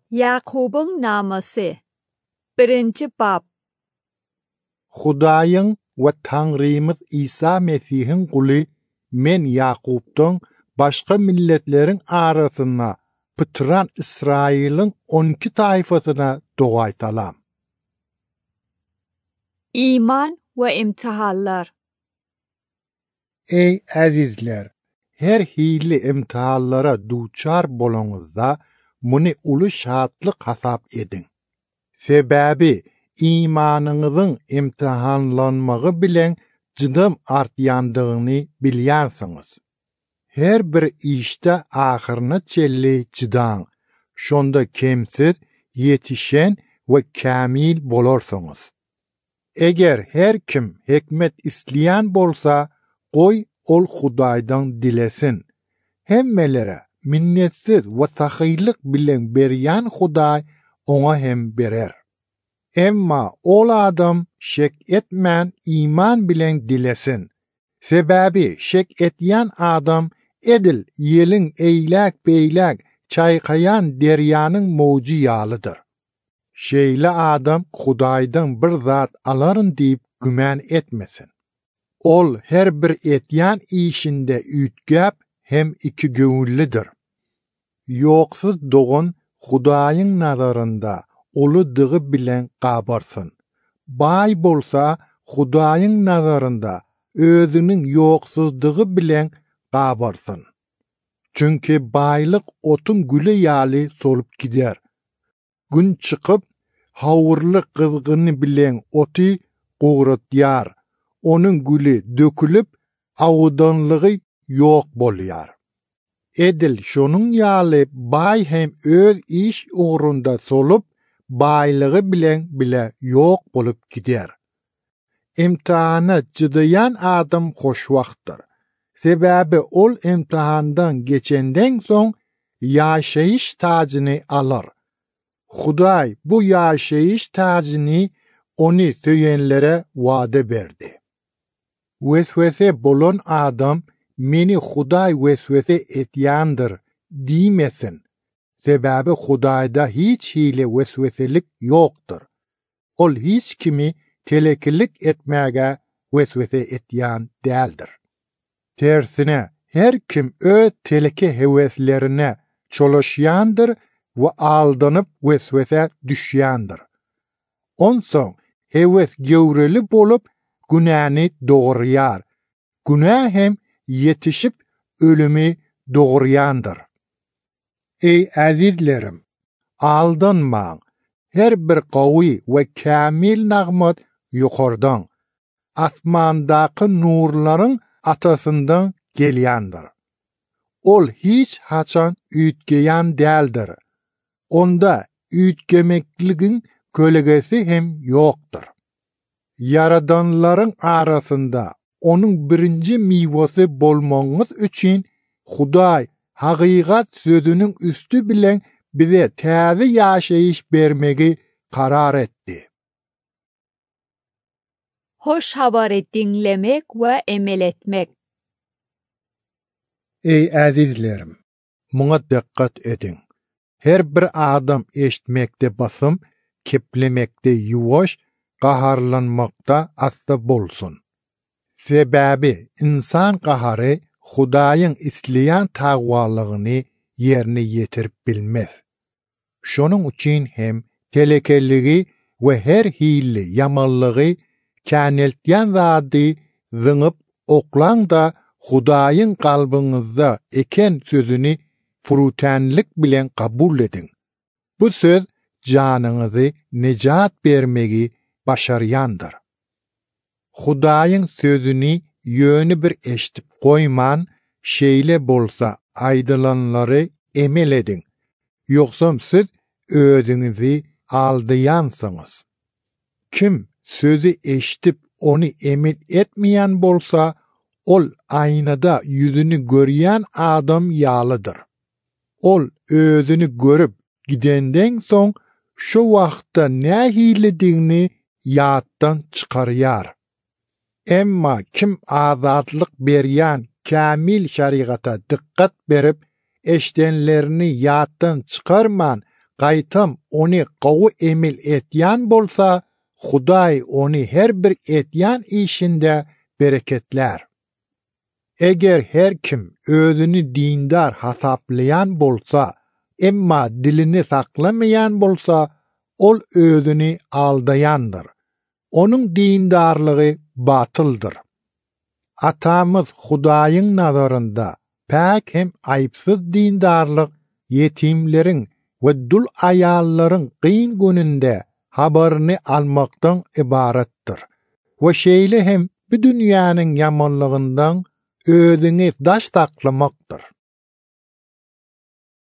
Yakub'un naması 1. bab Hudaýyň we Taňrymyz İsa Mesih'in guly men Yakub'dan başga milletleriň arasyna pytyran İsraýylyň 12 taýfasyna dogaýtalam. İman ve imtihanlar. Ey azizler, her hili imtihanlara duçar bolanyzda muny uly şatlyk hasap edin. Sebäbi imanyňyzyň imtihanlanmagy bilen jydym artýandygyny bilýänsiňiz. Her bir işte ahyryna çelli jydan, şonda kemsiz, yetişen we kamil bolarsyňyz. Eger her kim hikmet isleýän bolsa, goý ol Hudaýdan dilesin. Hemmelere minnetsiz we sahylyk bilen berýän Hudaý ona hem berer. Emma ol adam şek etmän iman bilen dilesin. Sebäbi şek etýän adam edil ýeliň eýlek-beýlek çaýkaýan derýanyň mowjy ýalydyr. Şeýle adam Hudaýdan bir zat alaryn diýip gümän etmesin. Ol her bir etýän işinde ütgäp hem iki göňüllüdir. Ýoksuz dogun Hudaýyň nazarynda uludygy bilen gabarsyn. Bay bolsa Hudaýyň nazarynda özüniň ýoksuzdygy bilen gabarsyn. Çünki baýlyk otun güle ýaly solup gider. Gün çykyp hawurlyk kızgyny bilen oty gowratýar. Onun güli dökülüp awdanlygy ýok bolýar. Edil şonuň ýaly bay hem öz iş ugrunda solup baýlygy bilen bile ýok bolup gider. İmtihana jydayan adam hoşwagtdyr. Sebäbi ol imtihandan geçenden soň ýaşaýyş tagyny alar. Hudaý bu ýaşaýyş tagyny ony söýenlere wada berdi. Vesvese bolan adam meni Hudaý vesvese etýändir diýmesin. Sebäbi Hudaýda hiç hile vesveselik ýokdur. Ol hiç kimi telekilik etmäge vesvese etýän däldir. Tersine her kim öz teleki heweslerine çolaşýandyr we aldanyp vesvese düşýändir. Onsoň hewes göwreli bolup günäni dogurýar. Günä hem yetişip ölümi dogurýandyr. Ey azizlerim, aldanmaň. Her bir gawy we kamil nagmat ýokardan, asmandaky nurlaryň atasyndan gelýändir. Ol hiç haçan ütgeýän däldir. Onda ütgemekligiň kölegesi hem ýokdur. Yaradanlaryň arasynda onuň birinji miwasy bolmagyňyz üçin Hudaý hakykat sözüniň üstü bilen bize täze ýaşaýyş bermegi karar etdi. Hoş habary dinlemek ve emel etmek. Ey azizlerim, muňa dikkat edin. Her bir adam eşitmekde basym, keplemekde ýuwaş, gaharlanmakda asta bolsun. Sebäbi insan gahary Hudaýyň isleýän tagwalygyny ýerine ýetirip bilmez. Şonuň üçin hem telekelligi we her hili ýamanlygy käneltýän zady zyňyp oklaň da Hudaýyň galbyňyzda eken sözüni furutänlik bilen kabul edin. Bu söz janyňyzy nejat bermegi başarýandyr. Hudaýyň sözüni ýöni bir eşitip goýman, şeýle bolsa aýdylanlary emel edin. Ýoksam siz özüňizi aldaýansyňyz. Kim sözü eşitip ony emel etmeýän bolsa, ol aýnada ýüzüni görýän adam ýalydyr. Ol özüni görüp gidenden soň şu wagtda nähilidigini ýatdan çykarýar. Emma kim azatlyk berýän kamil şeriata dikkat berip eşdenlerini ýatdan çykarman, gaýtam ony gowy emel etýän bolsa, Hudaý ony her bir etýän işinde bereketler. Eger her kim özüni dindar hasaplayan bolsa, emma dilini saklamayan bolsa, ol özüni aldayandır. Onun dindarlığı batıldır. Atamız Hudaýyň nazarında pek hem aýpsyz dindarlyk yetimlerin we dul aýallaryň gyn gününde habaryny almakdan ibaretdir. We şeýle hem bu dünýäniň ýamanlygyndan özüňi daş taklamakdyr.